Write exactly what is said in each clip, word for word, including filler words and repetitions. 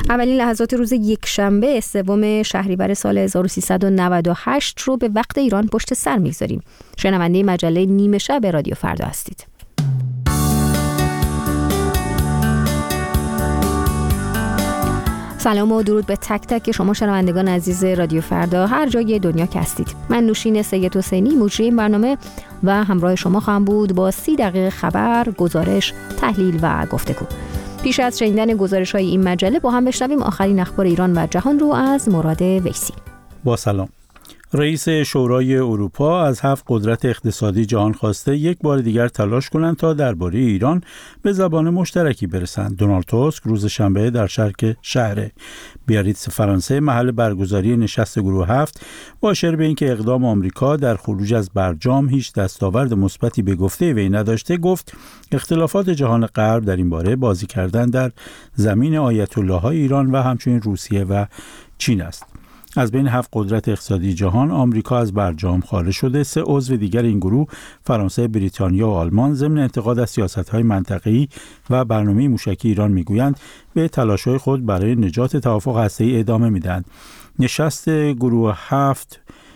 اولین لحظات روز یکشنبه سوم شهریور سال هزار و سیصد و نود و هشت رو به وقت ایران پشت سر میگذاریم. شنونده مجله نیمه شب رادیو فردا هستید. سلام و درود به تک تک شما شنوندگان عزیز رادیو فردا هر جای دنیا که هستید. من نوشین سید حسینی مجری این برنامه و همراه شما خواهم بود با سی دقیقه خبر، گزارش، تحلیل و گفتگو. پیش از شنیدن گزارش‌های این مجله با هم بشنویم آخرین اخبار ایران و جهان رو از مراد ویسی. با سلام. رئیس شورای اروپا از هفت قدرت اقتصادی جهان خواسته یک بار دیگر تلاش کنند تا درباره ایران به زبان مشترکی برسند. دونالد توسک روز شنبه در شرق شهر بیاریتس فرانسه محل برگزاری نشست گروه هفت با اشاره به اینکه اقدام آمریکا در خروج از برجام هیچ دستاورد مثبتی به گفته وی نداشته، گفت اختلافات جهان غرب در این باره بازی کردن در زمین آیت الله‌های ایران و همچنین روسیه و چین است. از بین هفت قدرت اقتصادی جهان آمریکا از برجام خارج شده. سه عضو دیگر این گروه فرانسه، بریتانیا و آلمان ضمن انتقاد از سیاست‌های منطقه‌ای و برنامه موشکی ایران میگویند به تلاش‌های خود برای نجات توافق هسته‌ای ادامه میدهند. نشست گروه هفت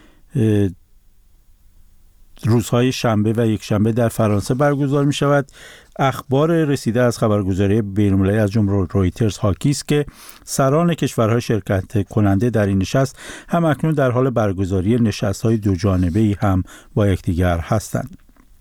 روزهای شنبه و یک شنبه در فرانسه برگزار می شود. اخبار رسیده از خبرگزاری بین‌المللی از جمله رویترز حاکی است که سران کشورهای شرکت کننده در این نشست هم اکنون در حال برگزاری نشست‌های دو جانبه‌ای هم با یکدیگر هستند.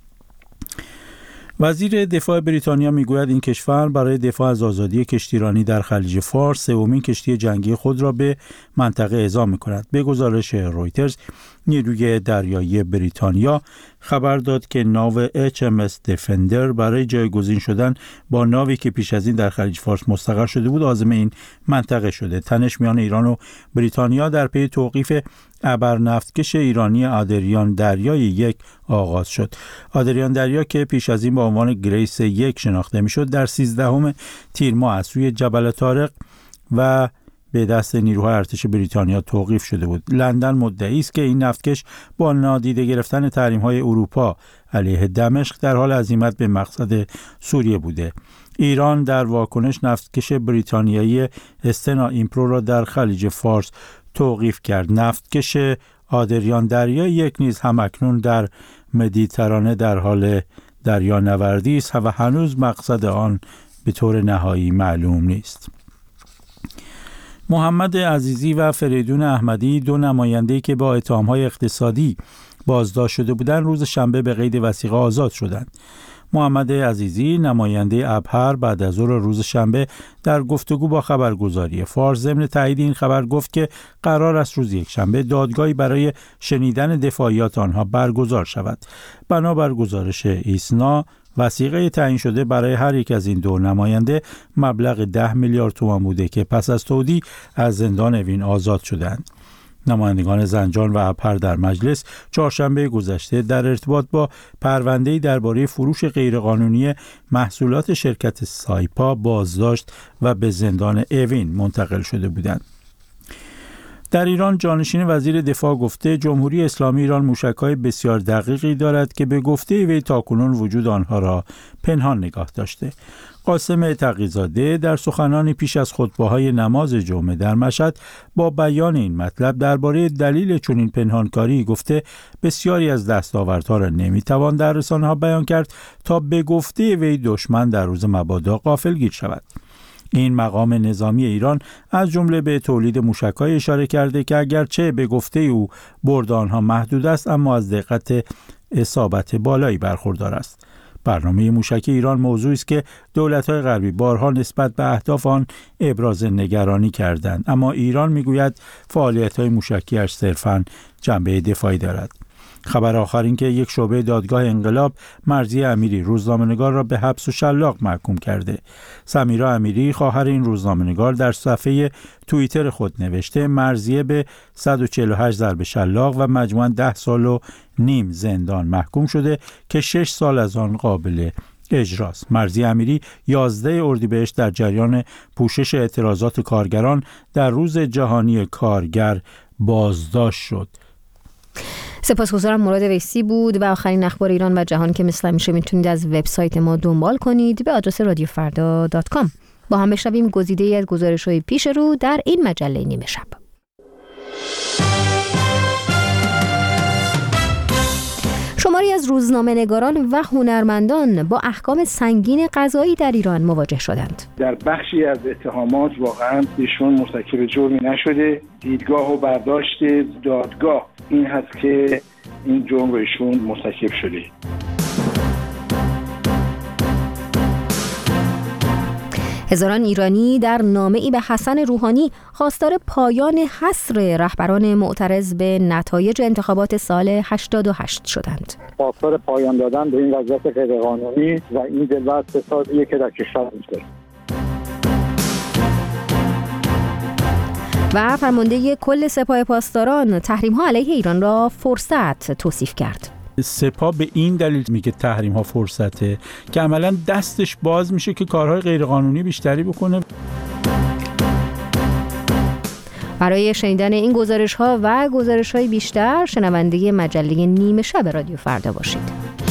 وزیر دفاع بریتانیا میگوید این کشور برای دفاع از آزادی کشتیرانی در خلیج فارس سومین کشتی جنگی خود را به منطقه اعزام می‌کند. به گزارش رویترز، نیروی دریایی بریتانیا خبر داد که ناو اچ ام اس دیفندر برای جایگزین شدن با ناوی که پیش از این در خلیج فارس مستقر شده بود عازم این منطقه شده. تنش میان ایران و بریتانیا در پی توقیف ابرنفتکش ایرانی آدریان دریای یک آغاز شد. آدریان دریا که پیش از این با عنوان گریس یک شناخته میشد در سیزدهم تیر ماه از سوی جبل طارق و به دست نیروهای ارتش بریتانیا توقیف شده بود. لندن مدعی است که این نفتکش با نادیده گرفتن تحریم‌های اروپا علیه دمشق در حال عزیمت به مقصد سوریه بوده. ایران در واکنش نفتکش بریتانیایی استنا ایمپرو را در خلیج فارس توقیف کرد. نفتکش آدریان دریا یک نیز هم اکنون در مدیترانه در حال دریانوردی است و هنوز مقصد آن به طور نهایی معلوم نیست. محمد عزیزی و فریدون احمدی، دو نماینده‌ای که با اتهام‌های اقتصادی بازداشت شده بودند، روز شنبه به قید وثیقه آزاد شدند. محمد عزیزی نماینده ابهر بعد از ظهر روز شنبه در گفتگو با خبرگزاری فارس ضمن تایید این خبر گفت که قرار است روز یک شنبه دادگاهی برای شنیدن دفاعیات آنها برگزار شود. بنابر گزارش ایسنا، وثیقه تعیین شده برای هر یک از این دو نماینده مبلغ ده میلیارد تومان بوده که پس از تودیع از زندان اوین آزاد شدند. نمایندگان زنجان و ابهر در مجلس چهارشنبه گذشته در ارتباط با پرونده‌ای درباره فروش غیرقانونی محصولات شرکت سایپا بازداشت و به زندان اوین منتقل شده بودند. در ایران جانشین وزیر دفاع گفته جمهوری اسلامی ایران موشک‌های بسیار دقیقی دارد که به گفته وی تاکنون وجود آنها را پنهان نگاه داشته. قاسم تقی‌زاده در سخنانی پیش از خطبه‌های نماز جمعه در مشهد با بیان این مطلب درباره دلیل چنین پنهانکاری گفته بسیاری از دستاوردها را نمی‌توان در رسانه‌ها بیان کرد تا به گفته وی دشمن در روز مبادا غافلگیر شود. این مقام نظامی ایران از جمله به تولید موشک‌های اشاره کرده که اگرچه به گفته او برد آنها محدود است اما از دقت اصابت بالایی برخوردار است. برنامه موشکی ایران موضوعی است که دولت‌های غربی بارها نسبت به اهداف آن ابراز نگرانی کردند، اما ایران میگوید فعالیت‌های موشکی‌اش صرفاً جنبه دفاعی دارد. خبر آخر این که یک شعبه دادگاه انقلاب مرضیه امیری روزنامه‌نگار را به حبس و شلاق محکوم کرده. سمیرا امیری خواهر این روزنامه‌نگار در صفحه توییتر خود نوشته مرضیه به صد و چهل و هشت ضرب شلاق و مجموعاً ده سال و نیم زندان محکوم شده که شش سال از آن قابل اجراست. مرضیه امیری یازده اردیبهشت در جریان پوشش اعتراضات کارگران در روز جهانی کارگر بازداشت شد. سپاسگزارم. مراد ویسی بود و آخرین اخبار ایران و جهان که مثل همیشه میتونید از وبسایت ما دنبال کنید به آدرس رادیو فردا دات کام. با هم بشنویم گزیده‌ای از گزارش‌های پیش رو در این مجله نیمه شب. شماری از روزنامه‌نگاران و هنرمندان با احکام سنگین قضایی در ایران مواجه شدند. در بخشی از اتهامات واقعا ایشون مرتکب جرمی نشده. دیدگاه و برداشت دادگاه این هست که این جرم رو ایشون مرتکب شده. هزاران ایرانی در نامه‌ای به حسن روحانی خواستار پایان حصر رهبران معترض به نتایج انتخابات سال هشتاد و هشت شدند. خواستار پایان دادن به این وضعیت غیرقانونی و این دلبست فسادیه که در کشور وجود و فرمانده کل سپاه پاسداران تحریم‌ها علیه ایران را فرصت توصیف کرد. سپاه به این دلیل میگه تحریم ها فرصته که عملا دستش باز میشه که کارهای غیرقانونی بیشتری بکنه. برای شنیدن این گزارش ها و گزارش های بیشتر شنونده مجله نیمه شب رادیو فردا باشید.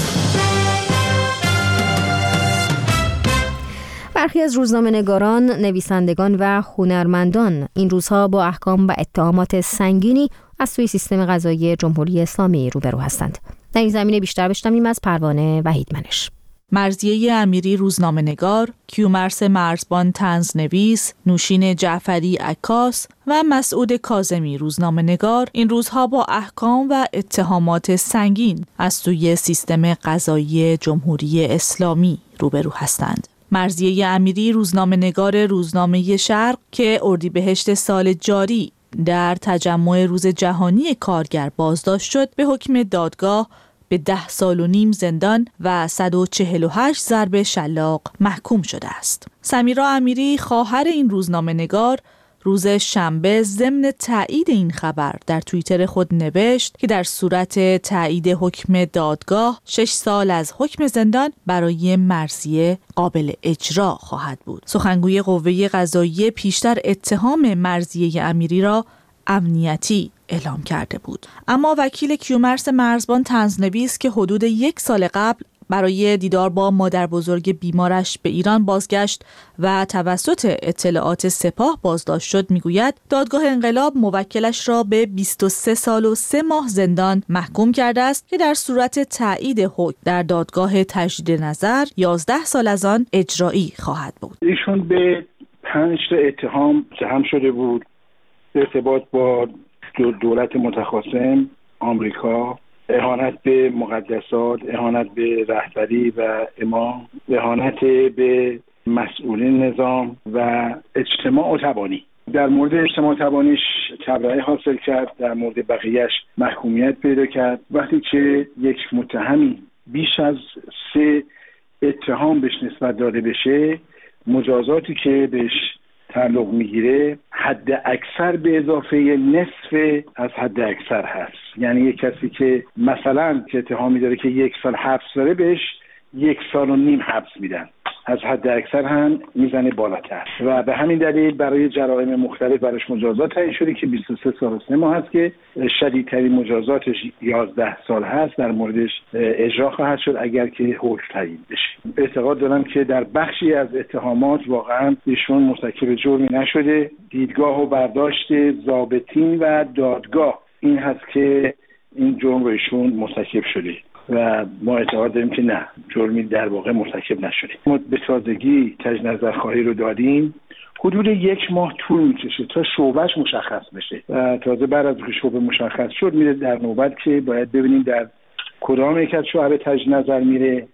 برخی از روزنامه‌نگاران، نویسندگان و هنرمندان این روزها با احکام و اتهامات سنگینی از سوی سیستم قضایی جمهوری اسلامی روبرو هستند. در این زمینه بیشتر بشنویم از پروانه وحیدمنش. مرضیه امیری روزنامه‌نگار، کیومرث مرزبان طنزنویس، نوشین جعفری عکاس و مسعود کاظمی روزنامه‌نگار این روزها با احکام و اتهامات سنگین از سوی سیستم قضایی جمهوری اسلامی روبرو هستند. مرضیه امیری روزنامه‌نگار روزنامه شرق که اردیبهشت سال جاری در تجمع روز جهانی کارگر بازداشت شد، به حکم دادگاه به ده سال و نیم زندان و صد و چهل و هشت ضرب شلاق محکوم شده است. سمیرا امیری خواهر این روزنامه‌نگار روز شنبه ضمن تایید این خبر در توییتر خود نوشت که در صورت تایید حکم دادگاه شش سال از حکم زندان برای مرضیه قابل اجرا خواهد بود. سخنگوی قوه قضاییه پیشتر اتهام مرضیه امیری را امنیتی اعلام کرده بود. اما وکیل کیومرث مرزبان طنزنویس که حدود یک سال قبل برای دیدار با مادر بزرگ بیمارش به ایران بازگشت و توسط اطلاعات سپاه بازداشت شد میگوید دادگاه انقلاب موکلش را به بیست و سه سال و سه ماه زندان محکوم کرده است که در صورت تایید حکم در دادگاه تجدید نظر یازده سال از آن اجرایی خواهد بود. ایشون به پنج تا اتهام متهم شده بود در ارتباط با دولت متخاصم آمریکا، اهانت به مقدسات، اهانت به رهبری و امام، اهانت به مسئولین نظام و اجتماع تبانی. در مورد اجتماع تبانیش تبرئه حاصل کرد، در مورد بقیهش محکومیت پیدا کرد. وقتی که یک متهمی بیش از سه اتهام بهش نسبت داده بشه، مجازاتی که بهش تعلق میگیره حد اکثر به اضافه نصف از حد اکثر هست. یعنی یک کسی که مثلا که اتهامی داره که یک سال حبس داره بهش یک سال و نیم حبس میدن، از حد اکثر هم میزنه بالاتر و به همین دلیل برای جرائم مختلف براش مجازات تعیین شده که بیست و سه سال و سه ماه هست که شدیدترین مجازاتش یازده سال هست. در موردش اجرا خواهد شد اگر که حکم تعیین بشه. اعتقاد دارم که در بخشی از اتهامات واقعا ایشون مرتکب جرمی نشده. دیدگاه و برداشت ضابطین و دادگاه این هست که این جرم رو ایشون مرتکب شده و ما اعتقاد داریم که نه، جرمی در واقع مرتکب نشده. ما به تازگی تجدید نظرخواهی رو دادیم، حدود یک ماه طول میکشه تا شعبهش مشخص بشه و تازه بعد از که شعبه مشخص شد میره در نوبت که باید ببینیم در کدام یک از شعبه تجدید نظر میره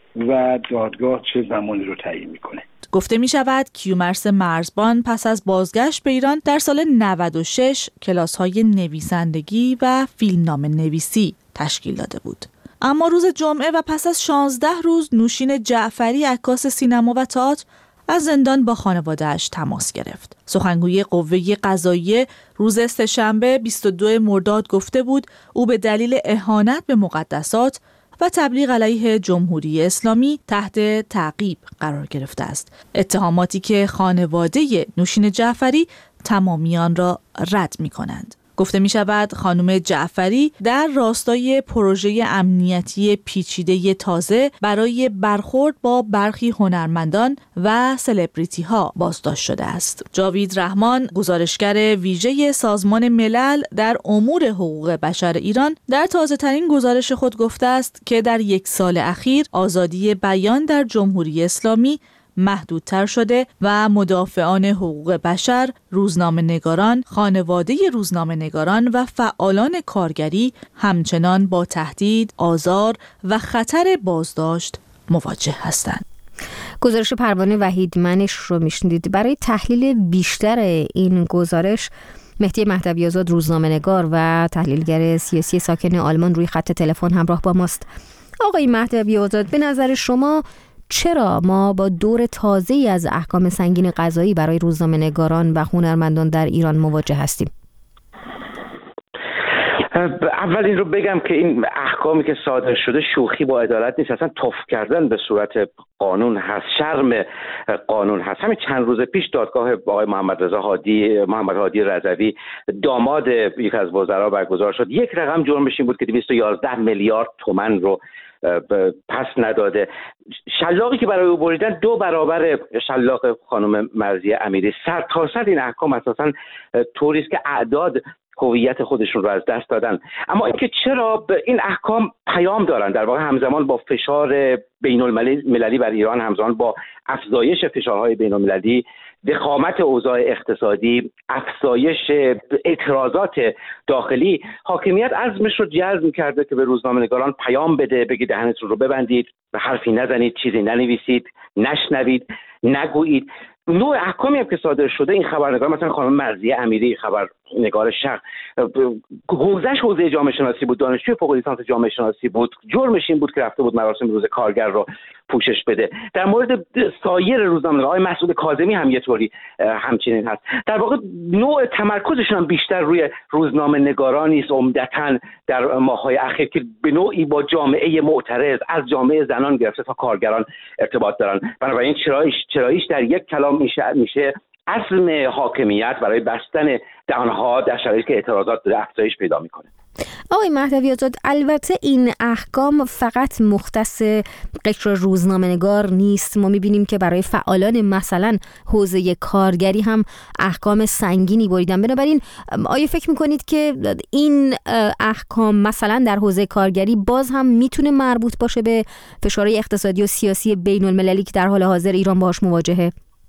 و دادگاه چه زمانی رو تعیین میکنه. گفته می شود کیومرث مرزبان پس از بازگشت به ایران در سال نود و شش کلاس‌های نویسندگی و فیلمنامه نویسی تشکیل داده بود. اما روز جمعه و پس از شانزده روز نوشین جعفری عکاس سینما و تئاتر از زندان با خانواده‌اش تماس گرفت. سخنگوی قوه قضاییه روز سه‌شنبه بیست و دو مرداد گفته بود او به دلیل اهانت به مقدسات و تبلیغ علیه جمهوری اسلامی تحت تعقیب قرار گرفته است. اتهاماتی که خانواده نوشین جعفری تمامی آن را رد می کنند. گفته می شود خانم جعفری در راستای پروژه امنیتی پیچیده تازه برای برخورد با برخی هنرمندان و سلبریتی ها بازداشت شده است. جاوید رحمان، گزارشگر ویژه سازمان ملل در امور حقوق بشر ایران، در تازه ترین گزارش خود گفته است که در یک سال اخیر آزادی بیان در جمهوری اسلامی محدودتر شده و مدافعان حقوق بشر، روزنامه‌نگاران، خانواده روزنامه‌نگاران و فعالان کارگری همچنان با تهدید، آزار و خطر بازداشت مواجه هستند. گزارش پروانه وحیدمنش رو میشنید. برای تحلیل بیشتر این گزارش مهدی مهدوی آزاد، روزنامه‌نگار و تحلیلگر سیاسی ساکن آلمان، روی خط تلفن همراه با ماست. آقای مهدوی آزاد، به نظر شما چرا ما با دور تازه‌ای از احکام سنگین قضایی برای روزنامه‌نگاران و هنرمندان در ایران مواجه هستیم؟ اول این رو بگم که این احکامی که صادر شده شوخی با عدالت نیست، اصلا توف کردن به صورت قانون هست، شرم قانون هست. همین چند روز پیش دادگاه آقای محمد رضا هادی محمد هادی رضوی، داماد یک از وزرا، برگزار شد. یک رقم جرمش این بود که دویست و یازده میلیارد تومان رو پس نداده. شلاقی که برای او بریدن دو برابر شلاق خانم مرضیه امیری. سرتاسر این احکام اساساً طوری است که اعداد هویت خودشون رو از دست دادن. اما اینکه چرا این احکام پیام دارن، در واقع همزمان با فشار بین المللی بر ایران، همزمان با افزایش فشارهای بین المللی، وخامت اوضاع اقتصادی، افزایش اعتراضات داخلی، حاکمیت عزمش رو جزم کرده که به روزنامه‌نگاران پیام بده، بگید دهنتون رو ببندید، حرفی نزنید، چیزی ننویسید، نشنوید، نگویید. نوع احکامی هم که صادر شده، این خبرنگار مثلا خانم مرضیه امیری، خبرنگار شرق، حوزه‌اش حوزه جامعه شناسی بود، دانشجوی فوق لیسانس جامعه شناسی بود، جرمش این بود که رفته بود مراسم روز کارگر رو پوشش بده. در مورد سایر روزنامه‌نگاران، آقای مسعود کاظمی هم یه طوری همچنین هست. در واقع نوع تمرکزشون هم بیشتر روی روزنامه‌نگارانی است، عمدتاً در ماه‌های اخیر، که به نوعی با جامعه معترض، از جامعه زنان گرفته تا کارگران ارتباط دارن. بنابراین چراییش چراییش در یک کلام میشه میشه عزم حاکمیت برای بستن دهانها در شرایطی که اعتراضات داره افزایش پیدا میکنه. آقای مهدوی آزاد، البته این احکام فقط مختص قشر روزنامه‌نگار نیست. ما می‌بینیم که برای فعالان مثلا حوزه کارگری هم احکام سنگینی بریدن. بنابراین آیا فکر می‌کنید که این احکام مثلا در حوزه کارگری باز هم میتونه مربوط باشه به فشارهای اقتصادی و سیاسی بین‌المللی که در حال حاضر ایران باهاش مواجهه؟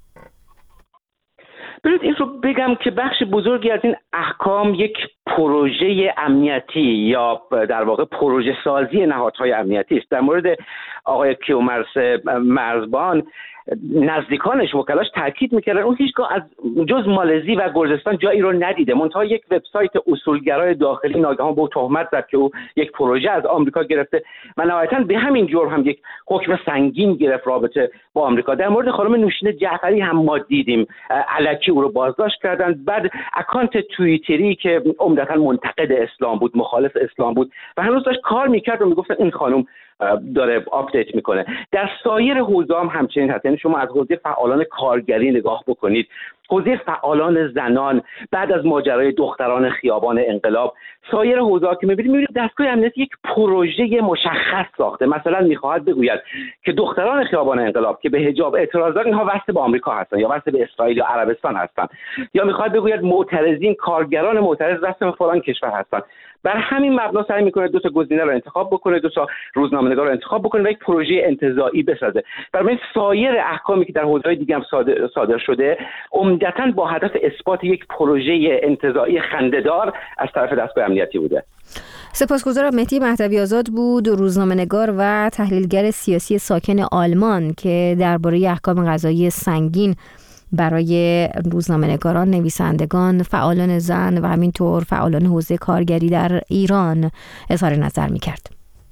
برید این رو بگم که بخش بزرگی از این احکام یک پروژه امنیتی یا در واقع پروژه سازی نهادهای امنیتی است. در مورد آقای کیومرث مرزبان، نزدیکانش، وکلاش تاکید میکردن اون هیچگاه از جز مالزی و گرجستان جایی رو ندیده. منتها یک وبسایت اصولگرای داخلی ناگهان به او تهمت زد که او یک پروژه از آمریکا گرفته و نهایتاً به همین جرم هم یک حکم سنگین گرفت رابطه با آمریکا. در مورد خانم نوشین جعفری هم ما دیدیم الکی او رو بازداشت کردن. بعد اکانت توییتری که عمدتاً منتقد اسلام بود، مخالف اسلام بود و هنوز داشت کار میکرد و میگفتن این خانم داره آپدیت میکنه. در سایر حوزه هم همچنین هست. یعنی شما از حوزه فعالان کارگری نگاه بکنید، حوزه فعالان زنان، بعد از ماجرای دختران خیابان انقلاب، سایر حوزه‌ها که می‌بینید می‌بینید دستگاه امنیتی یک پروژه مشخص ساخته. مثلا می‌خواهد بگوید که دختران خیابان انقلاب که به حجاب اعتراض دارن، اینها وصل به آمریکا هستن یا وصل به اسرائیل یا عربستان هستن، یا می‌خواد بگوید معترضین، کارگران معترض وصل به فلان کشور هستن. بر همین مبنا سعی می‌کنه دو تا گزینه رو انتخاب بکنه، دو تا روزنامه‌نگار رو انتخاب بکنه و یک پروژه انتزاعی بسازه. برای سایر احکامی که در حوزه‌های دیگه هم صادر, صادر شده عمدتاً با هدف اثبات یک پروژه انتزاعی خنده‌دار از طرف دستگاه امنیتی بوده. سپاسگزارم. مهدی مهدوی آزاد بود، روزنامه‌نگار و تحلیلگر سیاسی ساکن آلمان، که درباره احکام قضایی سنگین برای روزنامه‌نگاران، نویسندگان، فعالان زن و همینطور فعالان حوزه کارگری در ایران اظهار نظر می‌کرد.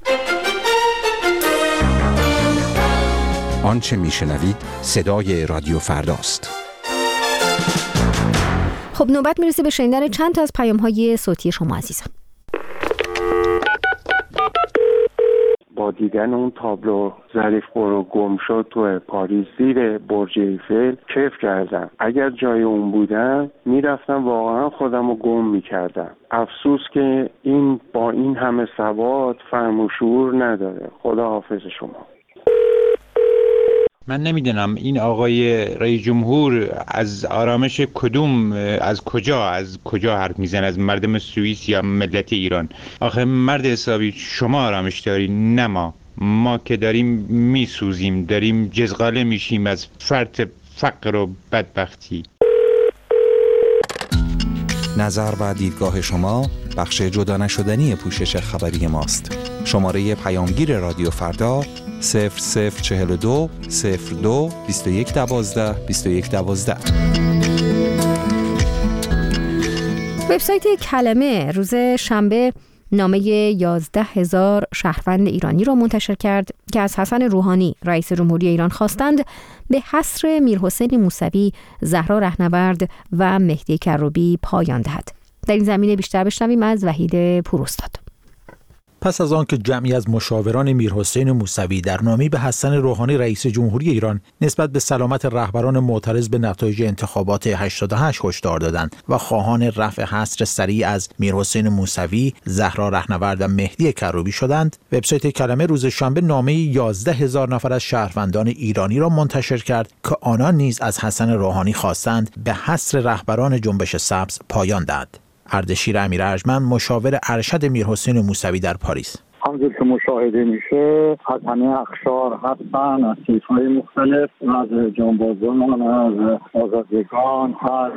آنچه میشنوید صدای رادیو فرداست. خب نوبت میرسه به شنیدن چند تا از پیام‌های صوتی شما عزیزان. با دیدن اون تابلو ظریف قرو گم شد تو پاریس زیر برج ایفل کیف کردم. اگر جای اون بودم میرفتم واقعا خودم رو گم میکردم. افسوس که این با این همه سواد فهم و شعور نداره. خدا حافظ شما. من نمیدونم این آقای رئیس جمهور از آرامش کدوم از کجا از کجا حرف میزنه، از مردم سوئیس یا ملت ایران؟ آخه مرد حسابی شما آرامش داری، نه ما ما که داریم میسوزیم، داریم جزغاله میشیم از فرط فقر و بدبختی. نظر و دیدگاه شما بخش جدا نشدنی پوشش خبری ماست. شماره پیامگیر رادیو فردا صفر صفر چهل و دو صفر دو بیست و یک دوازده بیست و یک دوازده. وبسایت کلمه روز شنبه نامه یازده هزار شهروند ایرانی را منتشر کرد که از حسن روحانی رئیس جمهوری ایران خواستند به حصر میرحسین موسوی، زهرا رهنورد و مهدی کروبی پایان دهد. در این زمینه بیشتر بشنویم از وحید پوراستاد. پس از آن که جمعی از مشاوران میرحسین موسوی در نامه‌ای به حسن روحانی رئیس جمهوری ایران نسبت به سلامت رهبران معترض به نتایج انتخابات هشتاد و هشت هشدار دادند و خواهان رفع حصر سریع از میرحسین موسوی، زهرا رهنورد و مهدی کروبی شدند، وبسایت کلمه روز شنبه نامه یازده هزار نفر از شهروندان ایرانی را منتشر کرد که آنان نیز از حسن روحانی خواستند به حصر رهبران جنبش سبز پایان دهد. اردشیر امیر ارجمند، مشاور ارشد میرحسین موسوی در پاریس: همونطور که مشاهده میشه از همه اقشار هستن، از طیف‌های مختلف، از جانبازان، از آزادگان، از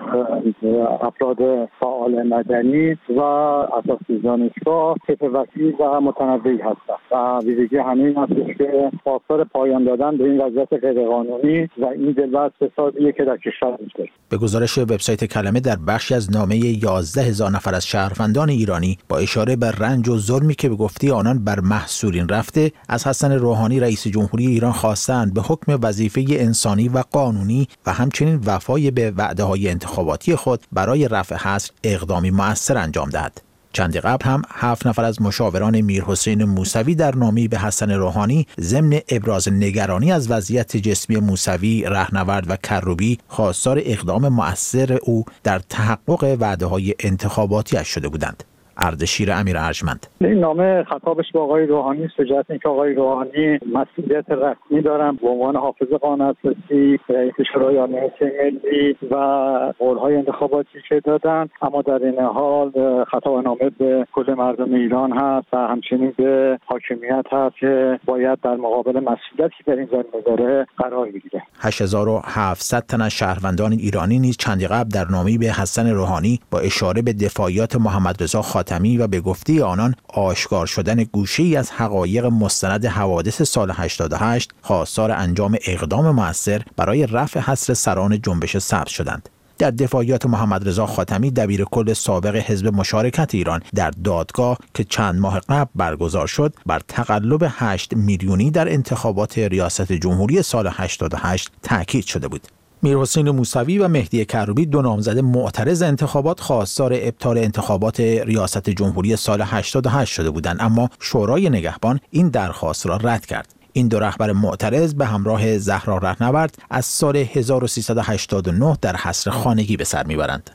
افراد فعال مدنی و اساسی دانشگاه، طیف وسیع و متنوعی هستن و ویژگی همین هستش که خواستار پایان دادن به این وضعیت غیرقانونی و این دلبست فسادیه که در کشور وجود. به گزارش وبسایت کلمه، در بخشی از نامه یازده هزار نفر از شهروندان ایرانی با اشاره به رنج و ظلمی که به گفته آنان بر محصورین رفته، از حسن روحانی رئیس جمهوری ایران خواستند به حکم وظیفه انسانی و قانونی و همچنین وفای به وعده‌های انتخاباتی خود برای رفع حصر اقدامی مؤثر انجام دهد. چندی قبل هم هفت نفر از مشاوران میرحسین موسوی در نامه‌ای به حسن روحانی ضمن ابراز نگرانی از وضعیت جسمی موسوی، رهنورد و کروبی خواستار اقدام مؤثر او در تحقق وعده‌های انتخاباتی‌اش شده بودند. اردشیر امیر ارجمند: این نامه خطابش به آقای روحانی است، جهت اینکه آقای روحانی مسئولیت رسمی دارن به عنوان حافظ قانون اساسی، رئیس شورای امنیت ملی و قول‌های انتخاباتی که دادن، اما در این حال خطاب نامه به کل مردم ایران هست و همچنین به حاکمیت هست که باید در مقابل مسئولیتی در این زمینه داره قرار بگیره. هشت هزار و هفتصد تن از شهروندان ایرانی نیز چندی قبل در نامه‌ای به حسن روحانی با اشاره به دفاعیات محمد رضا خاتمی و به گفته آنان آشکار شدن گوشه‌ای از حقایق مستند حوادث سال هشتاد و هشت خواستار انجام اقدام مؤثر برای رفع حصر سران جنبش سبز شدند. در دفاعیات محمد رضا خاتمی، دبیر کل سابق حزب مشارکت ایران، در دادگاه که چند ماه قبل برگزار شد بر تقلب هشت میلیونی در انتخابات ریاست جمهوری سال هشتاد و هشت تاکید شده بود. میرحسین موسوی و مهدی کروبی، دو نامزد معترض انتخابات، خواستار ابطال انتخابات ریاست جمهوری سال هشتاد و هشت شده بودند، اما شورای نگهبان این درخواست را رد کرد. این دو رهبر معترض به همراه زهرا رهنورد از سال هزار و سیصد و هشتاد و نه در حصر خانگی به سر میبرند.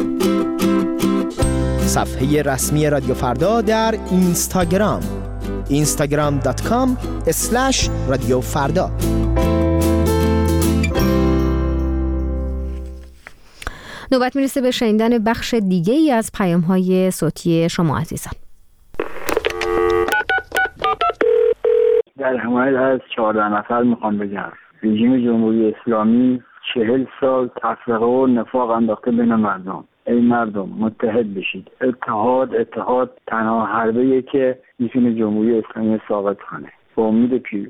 صفحه رسمی رادیو فردا در اینستاگرام اینستاگرام دات کام اسلش رادیو فردا. نوبت میرسه به شنیدن بخش دیگه ای از پیام‌های صوتی شما عزیزان. در حمایت از چهارده نفر میخوام بگم رژیم جمهوری اسلامی چهل سال تفرقه و نفاق انداخته بین مردم. ای مردم متحد بشید. اتحاد اتحاد تنها حربه‌ایه که میتونه جمهوری اسلامی ثابت کنه. با امید پیروزی.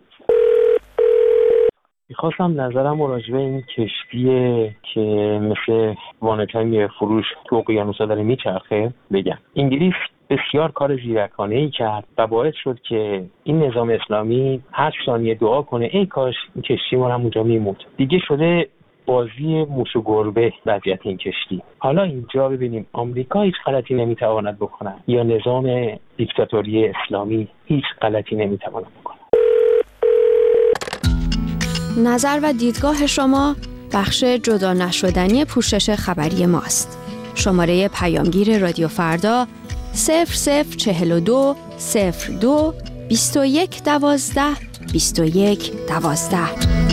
میخواستم نظرم راجع به این کشتیه که مثل وانتای فروش تو اقیانوس‌ها داره میچرخه بگم. انگلیس بسیار کار زیرکانه‌ای کرد و باعث شد که این نظام اسلامی هر ثانیه دعا کنه ای کاش این کشتی ما هم اونجا میموند. دیگه شده بازی موش و گربه وضعیت این کشتی. حالا اینجا ببینیم آمریکا هیچ غلطی نمیتواند بکنه یا نظام دیکتاتوری اسلامی هیچ غلطی نمیتواند بکنه. نظر و دیدگاه شما بخش جدا نشدنی پوشش خبری ماست. شماره پیامگیر رادیو فردا صفر صفر چهل و دو صفر دو بیست و یک دوازده بیست و یک دوازده.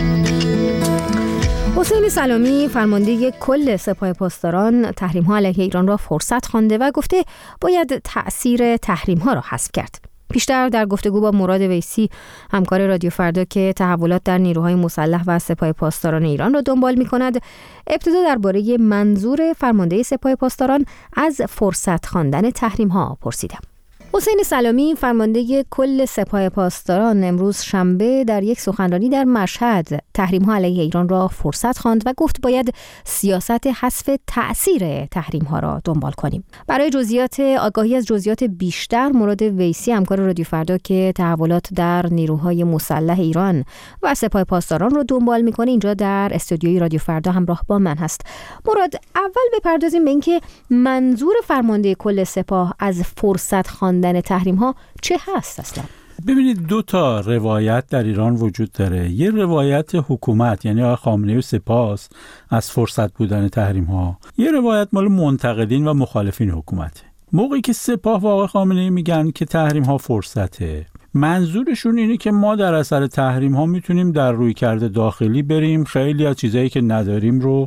حسین سلامی فرمانده کل سپاه پاسداران تحریم‌ها علیه ایران را فرصت خوانده و گفته باید تأثیر تحریم‌ها را حذف کرد. بیشتر در گفتگو با مراد ویسی همکار رادیو فردا که تحولات در نیروهای مسلح و سپاه پاسداران ایران را دنبال می‌کند، ابتدا درباره منظور فرمانده سپاه پاسداران از فرصت خواندن تحریم‌ها پرسیدم. حسین سلامی فرمانده کل سپاه پاسداران امروز شنبه در یک سخنرانی در مشهد تحریم‌ها علیه ایران را فرصت خواند و گفت باید سیاست حذف تأثیر تحریم‌ها را دنبال کنیم. برای جزئیات آگاهی از جزئیات بیشتر مراد ویسی همکار رادیو فردا که تحولات در نیروهای مسلح ایران و سپاه پاسداران را دنبال می‌کنه اینجا در استودیوی رادیو فردا همراه با من هست. مراد، اول بپردازیم به اینکه منظور فرمانده کل سپاه از فرصت خواندن تحریم ها چه هست اصلا؟ ببینید دو تا روایت در ایران وجود داره. یه روایت حکومت یعنی آقای خامنه‌ای و سپاه از فرصت بودن تحریم ها، یه روایت مال منتقدین و مخالفین حکومت. موقعی که سپاه و آقای خامنه‌ای میگن که تحریم ها فرصته، منظورشون اینه که ما در اثر تحریم ها میتونیم در رویکرد داخلی بریم خیلی از چیزایی که نداریم رو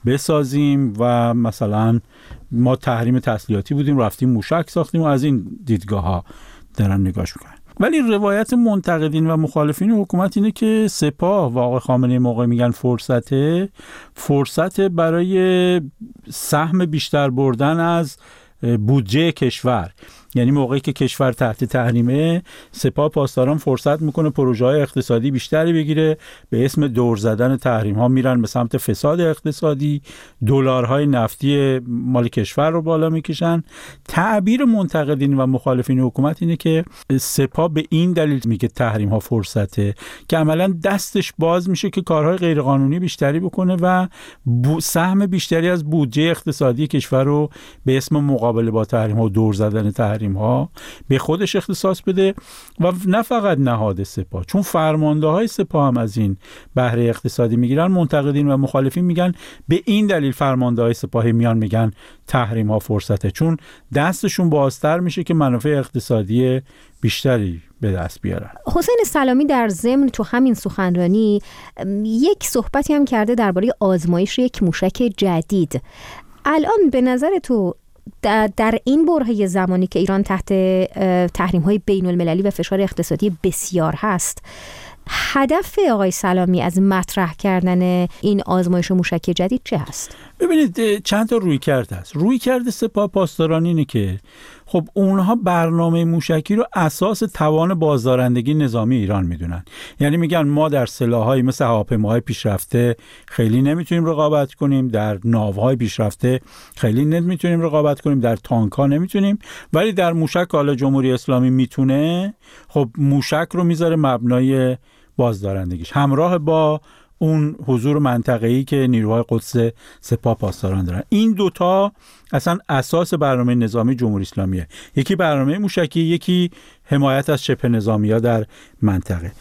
بسازیم و مثلا ما تحریم تسلیحاتی بودیم رفتیم موشک ساختیم و از این دیدگاه ها دارن نگاش میکنن. ولی روایت منتقدین و مخالفین حکومت اینه که سپاه و آقای خامنه‌ای موقع میگن فرصته فرصت برای سهم بیشتر بردن از بودجه کشور، یعنی موقعی که کشور تحت تحریمه سپاه پاسداران فرصت میکنه پروژه‌های اقتصادی بیشتری بگیره، به اسم دور زدن تحریم ها میرن به سمت فساد اقتصادی، دلارهای نفتی مال کشور رو بالا میکشن. تعبیر منتقدین و مخالفین حکومت اینه که سپاه به این دلیل میگه تحریم ها فرصته که عملا دستش باز میشه که کارهای غیرقانونی بیشتری بکنه و سهم بیشتری از بودجه اقتصادی کشور رو به اسم مقابله با تحریم ها و دور زدن تحریم ها به خودش اختصاص بده. و نه فقط نهاد سپاه، چون فرمانده های سپاه هم از این بهره اقتصادی میگیرن. منتقدین و مخالفین میگن به این دلیل فرمانده های سپاه میان میگن تحریم ها فرصته، چون دستشون بازتر میشه که منافع اقتصادی بیشتری به دست بیارن. حسین سلامی در ضمن تو همین سخنرانی یک صحبتی هم کرده درباره آزمایش یک موشک جدید. الان به نظر تو در این برهه زمانی که ایران تحت تحریم‌های بین‌المللی و فشار اقتصادی بسیار هست، هدف آقای سلامی از مطرح کردن این آزمایش موشک جدید چه هست؟ ببینید چند تا رویکرد هست. رویکرد سپاه پاسداران اینه که خب اونها برنامه موشکی رو اساس توان بازدارندگی نظامی ایران میدونن. یعنی میگن ما در سلاح‌های مثل هواپیماهای پیشرفته خیلی نمیتونیم رقابت کنیم، در ناوهای پیشرفته خیلی نمیتونیم رقابت کنیم، در تانک‌ها نمیتونیم، ولی در موشک حالا جمهوری اسلامی میتونه. خب موشک رو میذاره مبنای بازدارندگیش همراه با اون حضور منطقه‌ای که نیروهای قدس سپاه پاسداران دارن. این دوتا اصلا اساس برنامه نظامی جمهوری اسلامیه، یکی برنامه موشکی، یکی حمایت از شبه نظامی‌ها در منطقه.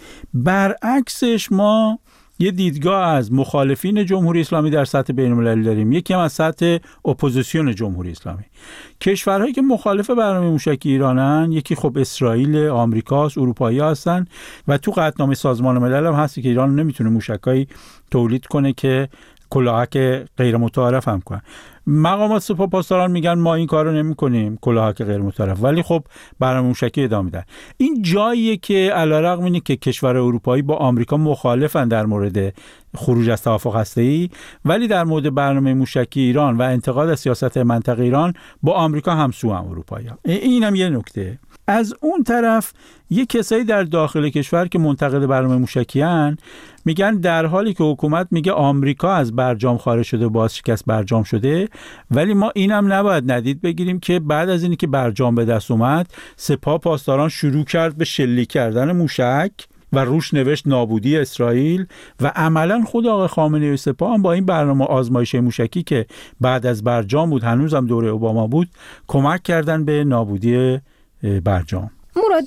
برعکسش ما یه دیدگاه از مخالفین جمهوری اسلامی در سطح بین‌المللی داریم، یکی هم از سطح اپوزیسیون جمهوری اسلامی. کشورهایی که مخالف برنامه موشکی ایرانن، یکی خب اسرائیل، آمریکاست، اروپایی هستن و تو قطعنامه سازمان ملل هم هستی که ایران نمیتونه موشکایی تولید کنه که کلاهک غیر متعارف هم کنن. مقامات سپاه پاسداران میگن ما این کارو نمی‌کنیم، کلاهک غیر متعارف، ولی خب برنامه موشکی ادامه میدن. این جاییه که علیرغم اینه که کشور اروپایی با آمریکا مخالفن در مورد خروج از توافق هسته‌ای، ولی در مورد برنامه موشکی ایران و انتقاد از سیاست منطقه ایران با آمریکا همسو هم اروپایی‌ها. این هم یه نکته. از اون طرف یک کسایی در داخل کشور که منتقد برنامه موشکی هن میگن در حالی که حکومت میگه آمریکا از برجام خارج شده، باز شکست برجام شده، ولی ما اینم نباید ندید بگیریم که بعد از اینی که برجام به دست اومد سپاه پاسداران شروع کرد به شلیک کردن موشک و روش نوشت نابودی اسرائیل و عملا خود آقای خامنه‌ای و سپاه هم با این برنامه آزمایش موشکی که بعد از برجام بود، هنوزم دوره اوباما بود، کمک کردن به نابودی برجام. مراد،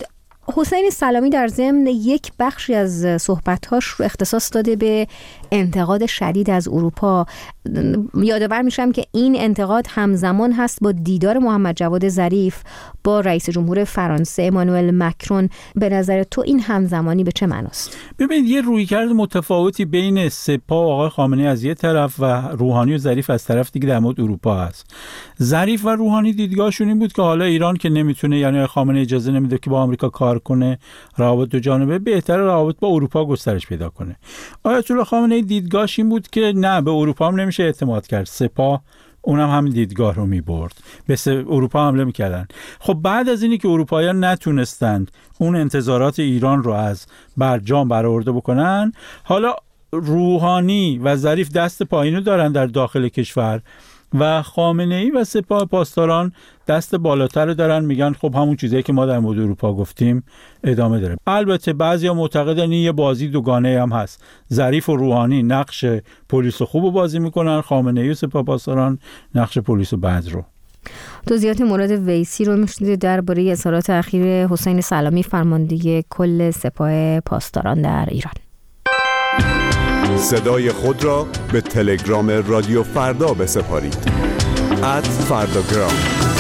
حسین سلامی در ضمن یک بخشی از صحبت‌هاش رو اختصاص داده به انتقاد شدید از اروپا. یادآور میشم که این انتقاد همزمان هست با دیدار محمد جواد ظریف با رئیس جمهور فرانسه امانوئل مکرون. به نظر تو این همزمانی به چه معناست؟ ببینید، یه رویکرد متفاوتی بین سپاه و آقای خامنه‌ای از یه طرف و روحانی و ظریف از طرف دیگه در مورد اروپا هست. ظریف و روحانی دیدگاهشون این بود که حالا ایران که نمیتونه، یعنی خامنه‌ای اجازه نمیده که با آمریکا کار کنه، روابط دو جانبه، بهتره روابط با اروپا گسترش پیدا کنه. آیت الله خامنه‌ای دیدگاهش این بود که نه، به اروپا هم نمیشه اعتماد کرد. سپاه اونم همین دیدگاه رو میبرد، به اروپا حمله میکردن. خب بعد از اینی که اروپاییان نتونستند اون انتظارات ایران رو از برجام برآورده بکنن، حالا روحانی و ظریف دست پایینو دارن در داخل کشور و خامنه‌ای و سپاه پاسداران دست بالاتر رو دارن، میگن خب همون چیزایی که ما در مورد اروپا گفتیم ادامه داره. البته بعضیا معتقدن این یه بازی دوگانه هم هست. ظریف و روحانی نقش پلیس خوب بازی میکنن، خامنه‌ای و سپاه پاسداران نقش پلیس بد رو. توضیحات مراد ویسی رو میشنید درباره اظهارات اخیر حسین سلامی، فرمانده کل سپاه پاسداران در ایران. صدای خود را به تلگرام رادیو فردا بسپارید. ات فرداگرام.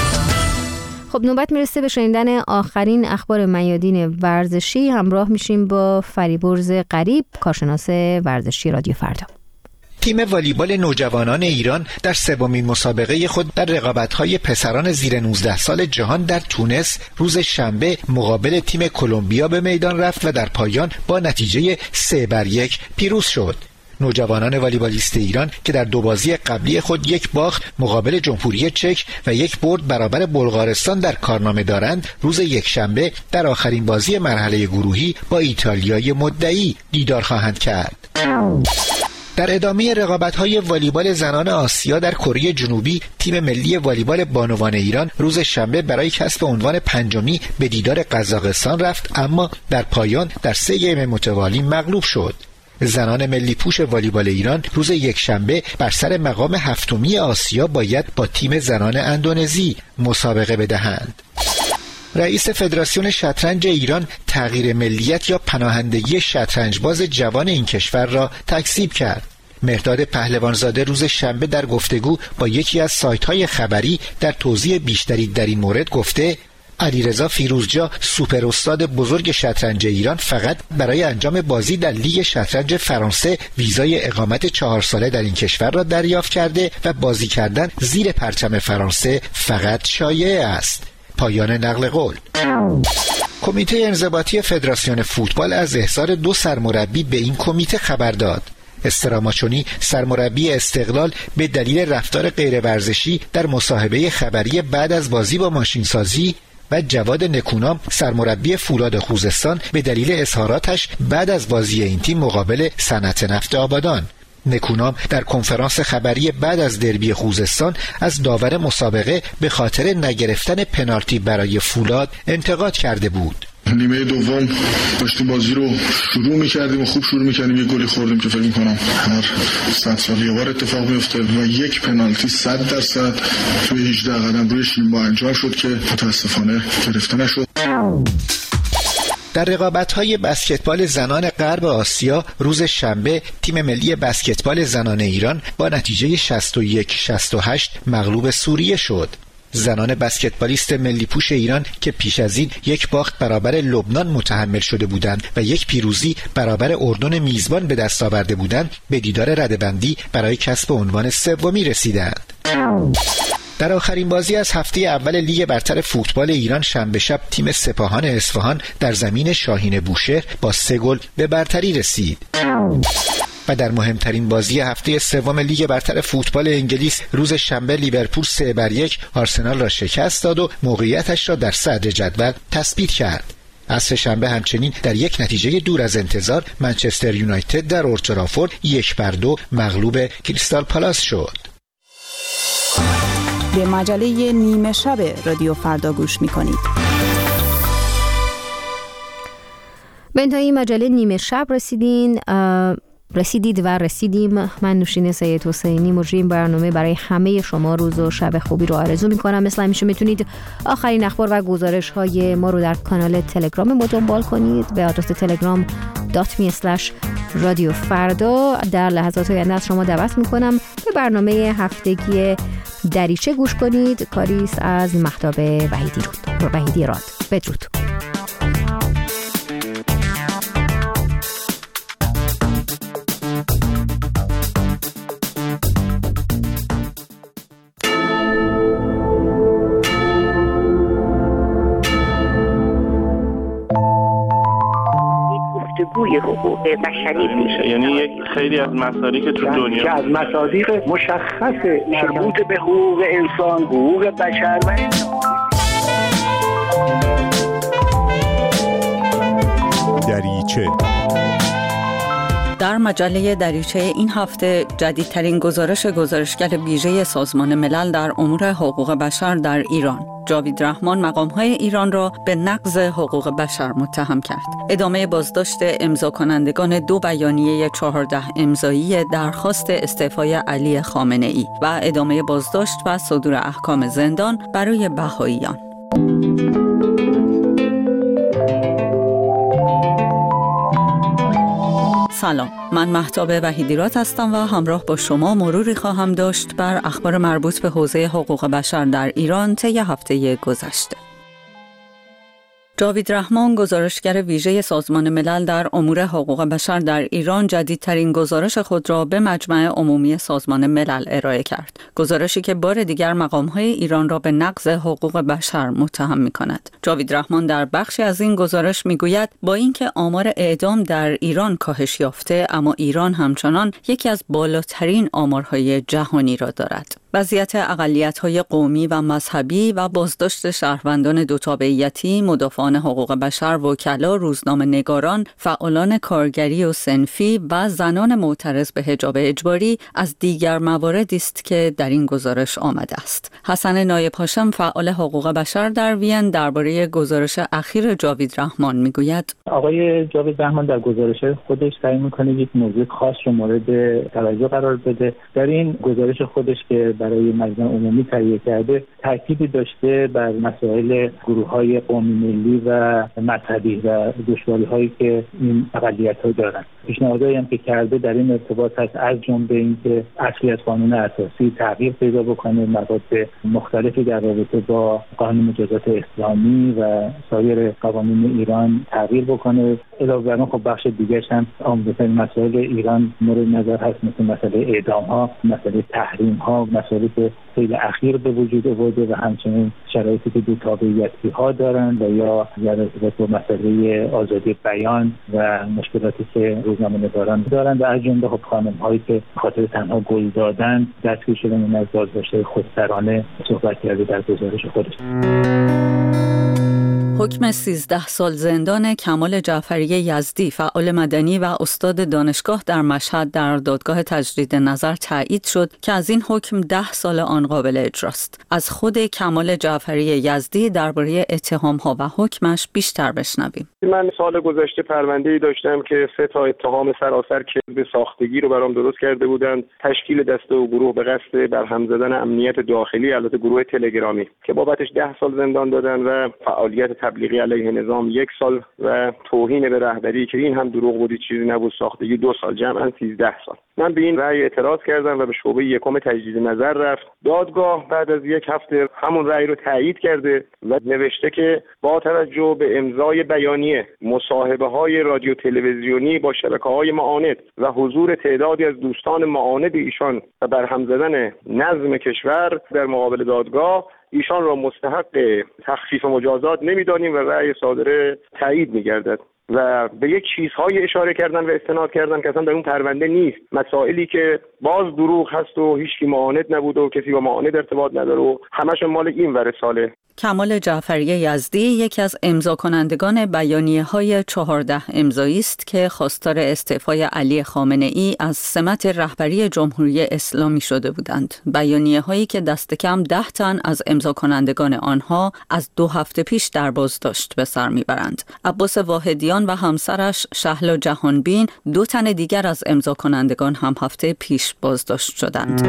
خب نوبت میرسه به شنیدن آخرین اخبار میادین ورزشی. همراه میشیم با فریبرز غریب، کارشناس ورزشی رادیو فردا. تیم والیبال نوجوانان ایران در سومین مسابقه خود در رقابت‌های پسران زیر نوزده سال جهان در تونس روز شنبه مقابل تیم کلمبیا به میدان رفت و در پایان با نتیجه سه بر یک پیروز شد. نوجوانان والیبالیست ایران که در دو بازی قبلی خود یک باخت مقابل جمهوری چک و یک برد برابر بلغارستان در کارنامه دارند، روز یکشنبه در آخرین بازی مرحله گروهی با ایتالیای مدعی دیدار خواهند کرد. در ادامه رقابت‌های والیبال زنان آسیا در کره جنوبی، تیم ملی والیبال بانوان ایران روز شنبه برای کسب عنوان پنجمی به دیدار قزاقستان رفت، اما در پایان در سه گیم متوالی مغلوب شد. زنان ملی پوش والیبال ایران روز یکشنبه بر سر مقام هفتمی آسیا باید با تیم زنان اندونزی مسابقه بدهند. رئیس فدراسیون شطرنج ایران تغییر ملیت یا پناهندگی شطرنجباز جوان این کشور را تکذیب کرد. مهرداد پهلوانزاده روز شنبه در گفتگو با یکی از سایت‌های خبری در توضیح بیشتری در این مورد گفته علیرضا فیروزجا، سوپر استاد بزرگ شطرنج ایران، فقط برای انجام بازی در لیگ شطرنج فرانسه ویزای اقامت چهار ساله در این کشور را دریافت کرده و بازی کردن زیر پرچم فرانسه فقط شایعه است. پایان نقل قول. کمیته انضباطی فدراسیون فوتبال از احضار دو سرمربی به این کمیته خبر داد. استراماچونی، سرمربی استقلال، به دلیل رفتار غیرورزشی در مصاحبه خبری بعد از بازی با ماشینسازی و جواد نکونام، سرمربی فولاد خوزستان، به دلیل اظهاراتش بعد از بازی این تیم مقابل صنعت نفت آبادان. نکونام در کنفرانس خبری بعد از دربی خوزستان از داور مسابقه به خاطر نگرفتن پنالتی برای فولاد انتقاد کرده بود. نیمه دوم داشتیم بازی رو شروع می‌کردیم و خوب شروع می‌کردیم، یه گلی خوردیم که فکر می‌کنم هر صد سال یه بار اتفاق میفته و یک پنالتی صد درصد توی هجده قدم روی شیمبا انجام شد که متاسفانه گرفته نشد. در رقابت‌های بسکتبال زنان غرب آسیا روز شنبه تیم ملی بسکتبال زنان ایران با نتیجه شصت و یک شصت و هشت مغلوب سوریه شد. زنان بسکتبالیست ملی پوش ایران که پیش از این یک باخت برابر لبنان متحمل شده بودند و یک پیروزی برابر اردن میزبان به دست آورده بودند، به دیدار رده‌بندی برای کسب عنوان سومی رسیدند. در آخرین بازی از هفته اول لیگ برتر فوتبال ایران شنبه شب تیم سپاهان اصفهان در زمین شاهین بوشهر با سه گل به برتری رسید. و در مهمترین بازی هفته سوم لیگ برتر فوتبال انگلیس روز شنبه لیورپول سه بر یک آرسنال را شکست داد و موقعیتش را در صدر جدول تثبیت کرد. عصر شنبه همچنین در یک نتیجه دور از انتظار منچستر یونایتد در اولد ترافورد یک بر دو مغلوب کریستال پالاس شد. به مجله نیمه شب رادیو فردا گوش می‌کنید. به انتهای مجله نیمه شب رسیدین. رسیدید و رسیدیم. من نوشین سید حسینی مجری این برنامه برای همه شما روز و شب خوبی رو آرزو میکنم. مثل همیشه میتونید آخرین اخبار و گزارش های ما رو در کانال تلگرام ما دنبال کنید به آدرس تلگرام دات می اسلش رادیو فردا. در لحظات آینده از شما دعوت میکنم به برنامه هفتگی دریچه گوش کنید، کاری است از مهتاب وحیدی راد. وحیدی راد. بدرود. گفتگوی حقوق بشری میشه، یعنی یک خیلی از مصادیق تو دنیا که از مصادیق مشخص مربوط به حقوق انسان، حقوق بشر و دریچه. در مجله دریچه این هفته جدیدترین گزارش گزارشگر ویژه سازمان ملل در امور حقوق بشر در ایران. جاوید رحمان مقام‌های ایران را به نقض حقوق بشر متهم کرد. ادامه بازداشت امضا کنندگان دو بیانیه چهارده امضایی درخواست استعفای علی خامنه‌ای و ادامه بازداشت و صدور احکام زندان برای بهائیان. سلام، من مهتاب وحیدی راد هستم و همراه با شما مروری خواهم داشت بر اخبار مربوط به حوزه حقوق بشر در ایران طی هفته گذشته. جاوید رحمان گزارشگر ویژه سازمان ملل در امور حقوق بشر در ایران جدیدترین گزارش خود را به مجمع عمومی سازمان ملل ارائه کرد. گزارشی که بار دیگر مقام‌های ایران را به نقض حقوق بشر متهم می‌کند. جاوید رحمان در بخشی از این گزارش می‌گوید با اینکه آمار اعدام در ایران کاهش یافته، اما ایران همچنان یکی از بالاترین آمارهای جهانی را دارد. وضعیت اقلیت‌های قومی و مذهبی و بازداشت شهروندان دو تابعیتی، مدافعان حقوق بشر، وکلا، روزنامه‌نگاران، فعالان کارگری و صنفی و زنان معترض به حجاب اجباری از دیگر مواردی است که در این گزارش آمده است. حسن نایب هاشم فعال حقوق بشر در وین درباره گزارش اخیر جاوید رحمان میگوید: آقای جاوید رحمان در گزارش خودش سعی می‌کنه یک موضوع خاص رو مورد توجه قرار بده. در این گزارش خودش که برای مجمع عمومی تهیه کرده تأکیدی داشته بر مسائل گروه‌های قومی ملی و مذهبی و دشواری‌هایی که این اقلیت‌ها دارند. پیشنهادایی هم که کرده در این ارتباط هست، از جمله اینکه اصلی از قانون اساسی تغییر پیدا بکنه، مواد مختلفی در رابطه با قانون مجازات اسلامی و سایر قوانین ایران تغییر بکنه. علاوه بر اون خب بخش دیگرش هم عمدتاً مسائل ایران مورد نظر هست، مثل مسئله اعدام‌ها، مسئله تحریم‌ها، مسائلی که خیلی اخیر به وجود آورده و همچنین شرایطی که دو تابعیتی‌ها دارند و یا در ارتباط با مسئله آزادی بیان و مشکلاتی که روزنامه‌نگاران دارند و از جمله خب خانم‌هایی که خاطر تنها گل دادن دستگیر شدن از بازداشت خودسرانه صحبت کرده در گزارش خودش. حکم سیزده سال زندان کمال جعفری یزدی، فعال مدنی و استاد دانشگاه در مشهد، در دادگاه تجدید نظر تایید شد که از این حکم ده سال آن قابل اجراست. از خود کمال جعفری یزدی درباره اتهام‌ها و حکمش بیشتر بشنویم. من سال گذشته پرونده‌ای داشتم که سه تا اتهام سراسر کذب ساختگی رو برام درست کرده بودند. تشکیل دسته و گروه به قصد برهم زدن امنیت داخلی، البته گروه تلگرامی، که بابتش ده سال زندان دادن و فعالیت تبلیغی علیه نظام یک سال و توهین به رهبری که این هم دروغ بودی، چیزی نبود، ساختگی دو سال، جمعاً سیزده سال. من به این رأی اعتراض کردم و به شعبه یکم تجدید نظر رفت. دادگاه بعد از یک هفته همون رأی رو تایید کرده و نوشته که با توجه به امضای بیانیه، مصاحبه‌های رادیو تلویزیونی با شبکه‌های معاند و حضور تعدادی از دوستان معاند ایشان و برهم زدن نظم کشور در مقابل دادگاه، ایشان را مستحق تخفیف مجازات نمی‌دانیم و رأی صادره تایید می‌گردد. و به یک چیزهای اشاره کردن و استناد کردن که اصلا در اون پرونده نیست، مسائلی که باز دروغ هست و هیچکی معاند نبود و کسی با معاند ارتباط نداره و همش مال این ور ساله. کمال جعفری یزدی یکی از امضا کنندگان بیانیه های چهارده امضایی است که خواستار استعفای علی خامنه ای از سمت رهبری جمهوری اسلامی شده بودند. بیانیه هایی که دست کم ده تن از امضا کنندگان آنها از دو هفته پیش در بازداشت به سر میبرند. عباس واحدیان و همسرش شهلا جهانبین، دو تن دیگر از امضا کنندگان هم هفته پیش بازداشت شدند.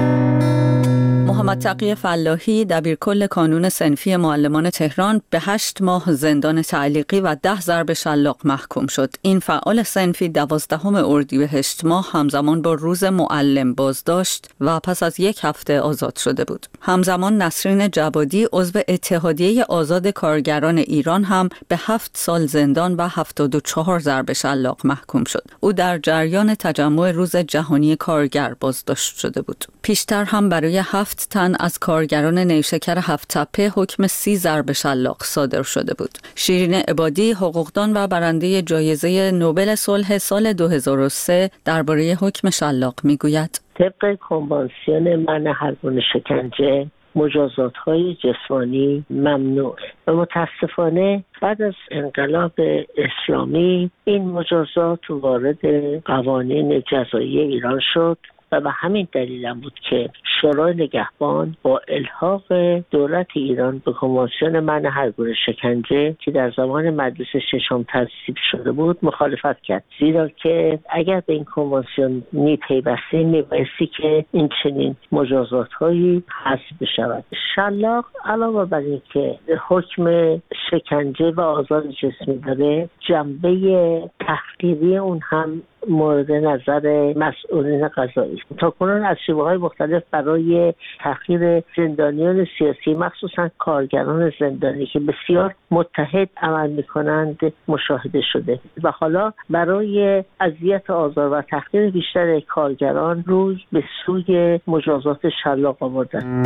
محمد تقی فلاحی، دبیرکل کانون صنفی معلمان تهران، به هشت ماه زندان تعلیقی و ده ضرب شلاق محکوم شد. این فعال صنفی دوازدهم اردیبهشت ماه همزمان با روز معلم بازداشت و پس از یک هفته آزاد شده بود. همزمان نسرین جوادی، عضو اتحادیه آزاد کارگران ایران، هم به هفت سال زندان و هفتاد و چهار ضرب شلاق محکوم شد. او در جریان تجمع روز جهانی کارگر بازداشت شده بود. پیشتر هم برای هفت تن از کارگران نیشکر هفت تپه حکم سی ضرب شلاق صادر شده بود. شیرین عبادی، حقوقدان و برنده جایزه نوبل صلح سال دو هزار و سه، درباره حکم شلاق میگوید: طبق کنوانسیون منع هر گونه شکنجه، مجازات‌های جسمانی ممنوع و متاسفانه بعد از انقلاب اسلامی این مجازات وارد قوانین جزایی ایران شد و به همین دلیل هم بود که شورای نگهبان با الحاق دولت ایران به کنوانسیون منع هر گونه شکنجه که در زمان مجلس ششم تصویب شده بود مخالفت کرد، زیرا که اگر به این کنوانسیون میپیوستیم میبایستی که این چنین مجازات‌هایی حذف بشود. شلاق علاوه بر این که حکم شکنجه و آزار جسمی داره، جنبه تحقیری اون هم مورد نظر مسئولین قضایی است. تاکنون از شیوه‌های مختلف برای تحقیر زندانیان سیاسی، مخصوصا کارگران زندانی که بسیار متحد عمل می‌کنند، مشاهده شده و حالا برای اذیت، آزار و تحقیر بیشتر کارگران روی به سوی مجازات شلاق آوردند.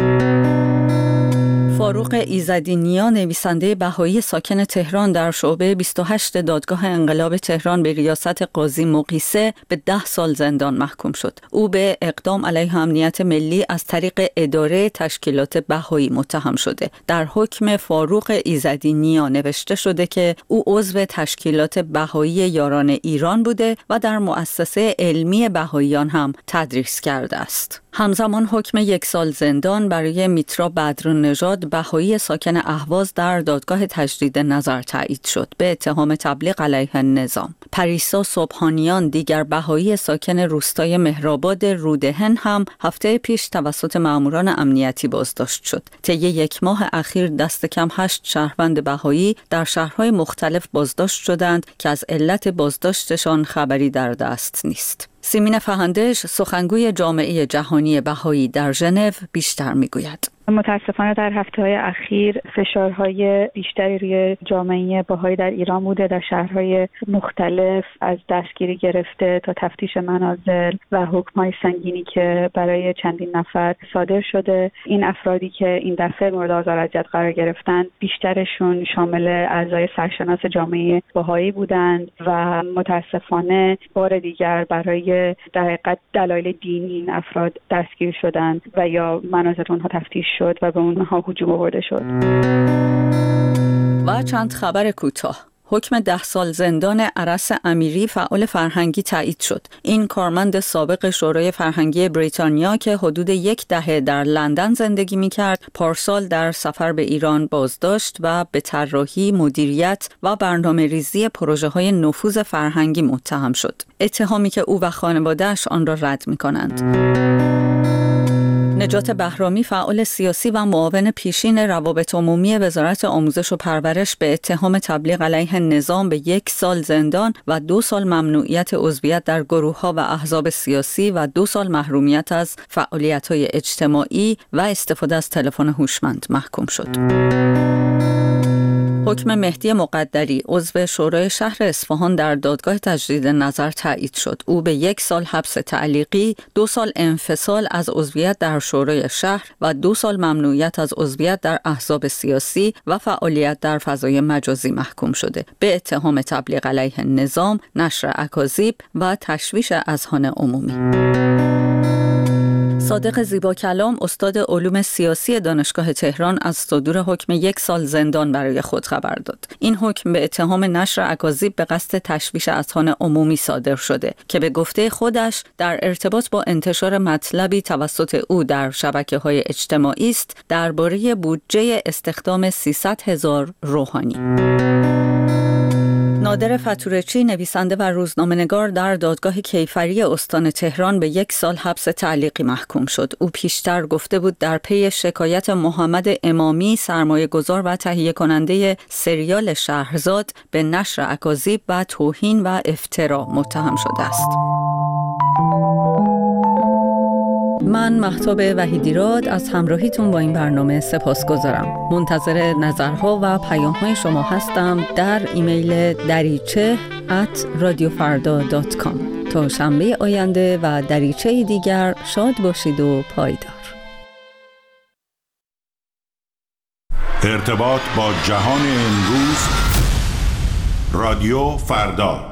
فاروق ایزدی‌نیا، نویسنده بهایی ساکن تهران، در شعبه بیست و هشت دادگاه انقلاب تهران به ریاست قاضی مقیسه به ده سال زندان محکوم شد. او به اقدام علیه امنیت ملی از طریق اداره تشکیلات بهایی متهم شده. در حکم فاروق ایزدی‌نیا نوشته شده که او عضو تشکیلات بهایی یاران ایران بوده و در مؤسسه علمی بهاییان هم تدریس کرده است. همزمان حکم یک سال زندان برای میترا بدرنژاد، بهایی ساکن اهواز، در دادگاه تجدید نظر تایید شد به اتهام تبلیغ علیه النظام. پریسا سبحانیان، دیگر بهایی ساکن روستای مهرآباد رودهن، هم هفته پیش توسط ماموران امنیتی بازداشت شد. طی یک ماه اخیر دست کم هشت شهروند بهایی در شهرهای مختلف بازداشت شدند که از علت بازداشتشان خبری در دست نیست. سیمین فهندش، سخنگوی جامعه جهانی بهایی در ژنو، بیشتر میگوید. متاسفانه در هفته‌های اخیر فشارهای بیشتری روی جامعه بهایی در ایران بوده، در شهرهای مختلف، از دستگیری گرفته تا تفتیش منازل و حکم‌های سنگینی که برای چندین نفر صادر شده. این افرادی که این دفعه مورد آزار و اذیت قرار گرفتن، بیشترشون شامل اعضای سرشناس جامعه بهایی بودند و متاسفانه بار دیگر برای در حقیقت دلایل دینی این افراد دستگیر شدند و یا منازل اونها تفتیش شد و به اونها هجوم آورده شد. و چند خبر کوتاه. حکم ده سال زندان عرس امیری، فعال فرهنگی، تایید شد. این کارمند سابق شورای فرهنگی بریتانیا که حدود یک دهه در لندن زندگی می‌کرد، پارسال در سفر به ایران بازداشت و به طراحی، مدیریت و برنامه‌ریزی پروژه‌های نفوذ فرهنگی متهم شد. اتهامی که او و خانواده‌اش آن را رد می‌کنند. نجات بهرامی، فعال سیاسی و معاون پیشین روابط عمومی وزارت آموزش و پرورش، به اتهام تبلیغ علیه نظام به یک سال زندان و دو سال ممنوعیت عضویت در گروه‌ها و احزاب سیاسی و دو سال محرومیت از فعالیت‌های اجتماعی و استفاده از تلفن هوشمند محکوم شد. حکم مهدی مقدری، عضو شورای شهر اصفهان، در دادگاه تجدید نظر تایید شد. او به یک سال حبس تعلیقی، دو سال انفصال از عضویت در شورای شهر و دو سال ممنوعیت از عضویت در احزاب سیاسی و فعالیت در فضای مجازی محکوم شده به اتهام تبلیغ علیه نظام، نشر اکاذیب و تشویش اذهان عمومی. صادق زیبا کلام استاد علوم سیاسی دانشگاه تهران از صدور حکم یک سال زندان برای خود خبر داد. این حکم به اتهام نشر اکاذیب به قصد تشویش اذهان عمومی صادر شده که به گفته خودش در ارتباط با انتشار مطلبی توسط او در شبکه‌های اجتماعی است درباره بودجه استخدام سیصد هزار روحانی. نادر فتورچی نویسنده و روزنامه‌نگار در دادگاه کیفری استان تهران به یک سال حبس تعلیقی محکوم شد. او پیشتر گفته بود در پی شکایت محمد امامی سرمایه‌گذار و تهیه کننده سریال شهرزاد به نشر اکاذیب و توهین و افترا متهم شده است. من مهتاب وحیدیراد از همراهیتون با این برنامه سپاسگزارم. منتظر نظرها و پیام‌های شما هستم در ایمیل دریچه ات رادیو فردا دات کام. تا شنبه آینده و دریچه دیگر شاد باشید و پایدار. ارتباط با جهان امروز، رادیو فردا.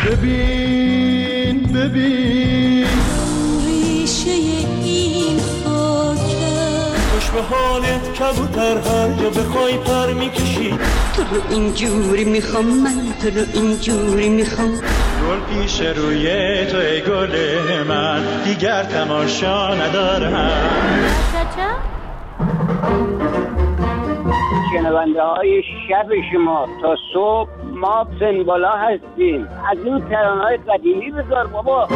ببین ببین ریشه این خاکه خوش به حالت کبوتر هر جا بخوای پر میکشی تو رو اینجوری میخوام من تو رو اینجوری میخوام گل پیش روی تو ای گل من دیگر تماشا ندارم شنونده های شب شما تا صبح ما سنبالا هستیم از این ترانه های قدیمی بذار بابا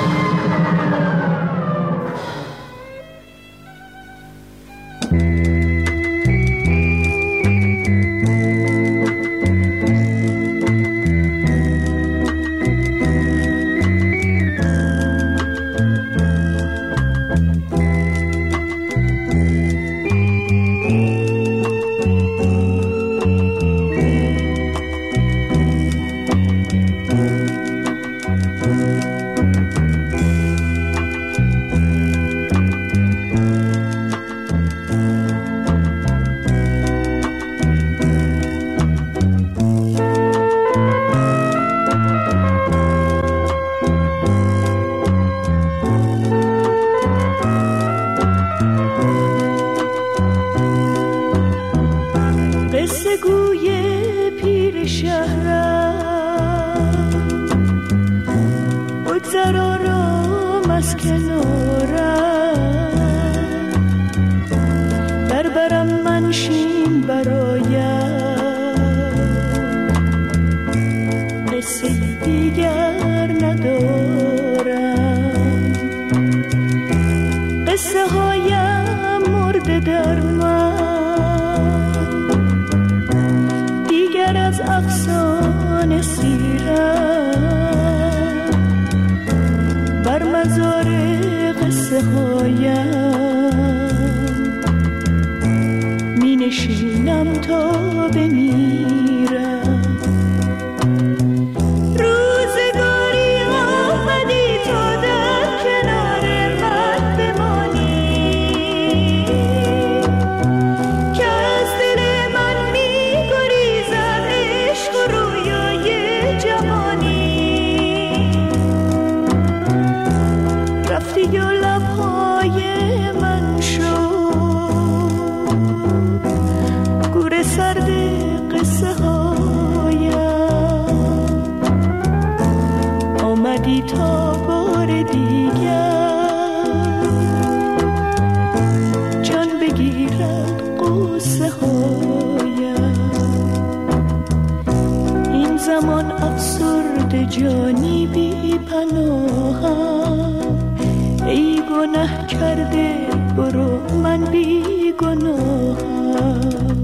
جانی بی پناهم ای گناه کرده برو من بی گناهم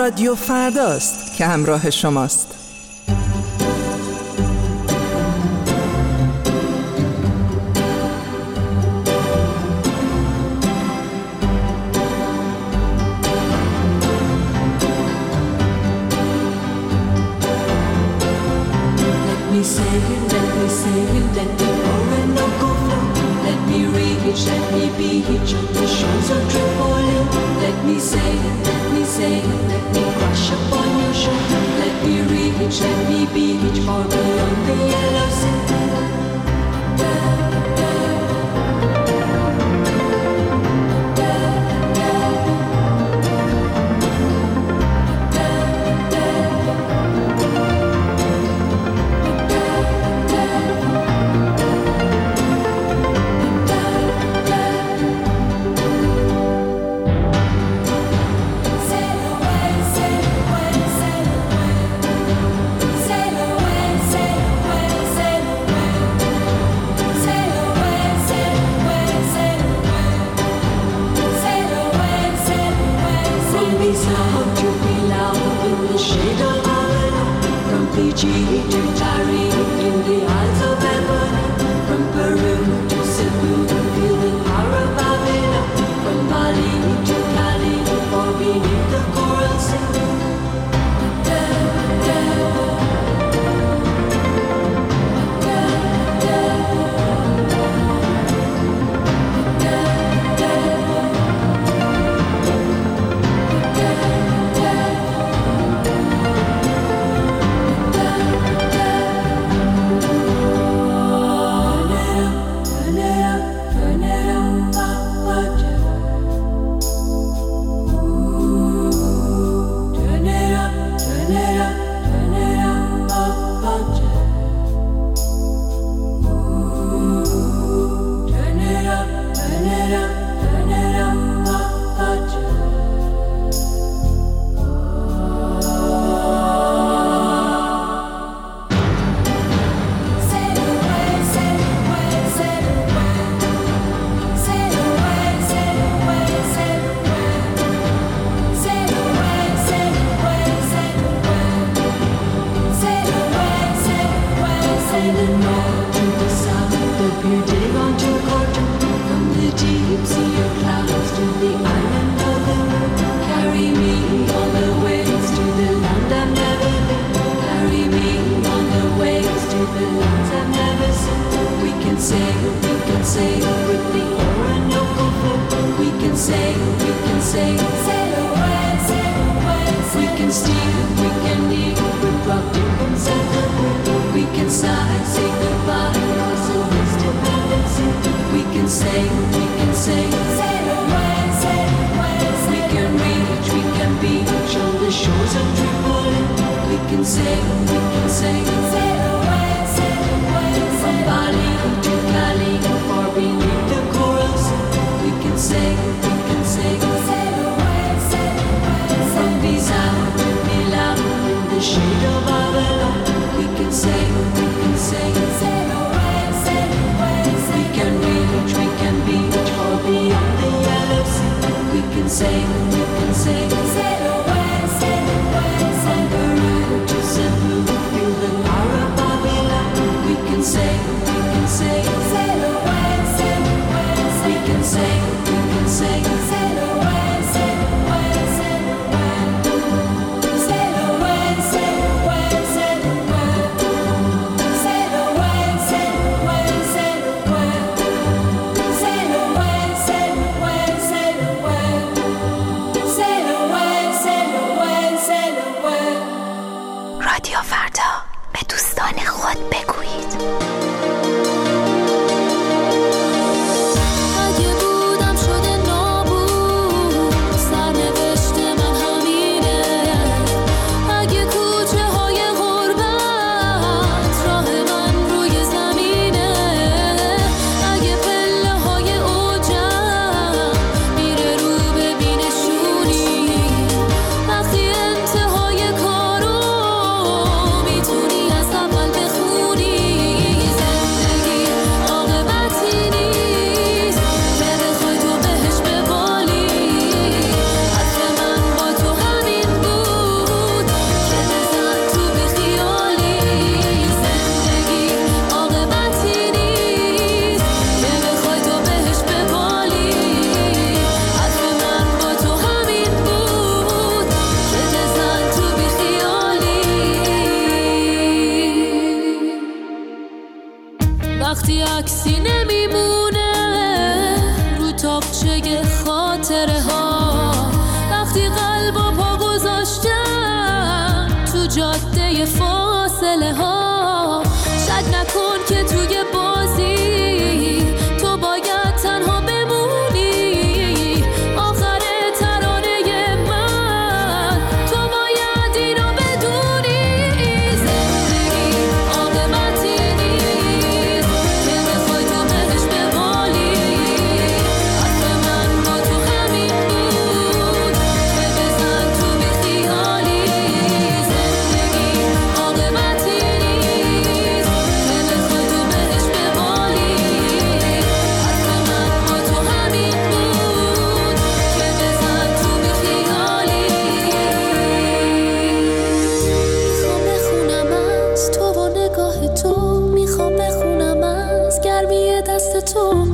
رادیو فرداست که همراه شماست. Sail away, sail away, from Peru to Cebu, feel the power وقتی عکسی نمیمونه رو تاقچه خاطره ها، وقتی قلب و پا گذاشتم تو جاده فاصله ها. شک نکن که توی بازی تو باید تنها بمونی، آخر ترانه من تو باید اینو بدونی. زندگی عاقبتی نیست که بخوای تو بهش بمالی، حرف من با تو همین بود که بزن تو بیخیالی. زندگی عاقبتی نیست که بخوای تو بهش بمالی، حرف من با تو همین بود که بزن تو بیخیالی. میخوام بخونم از تو و نگاه تو، میخوام بخونم از گرمی دست تو،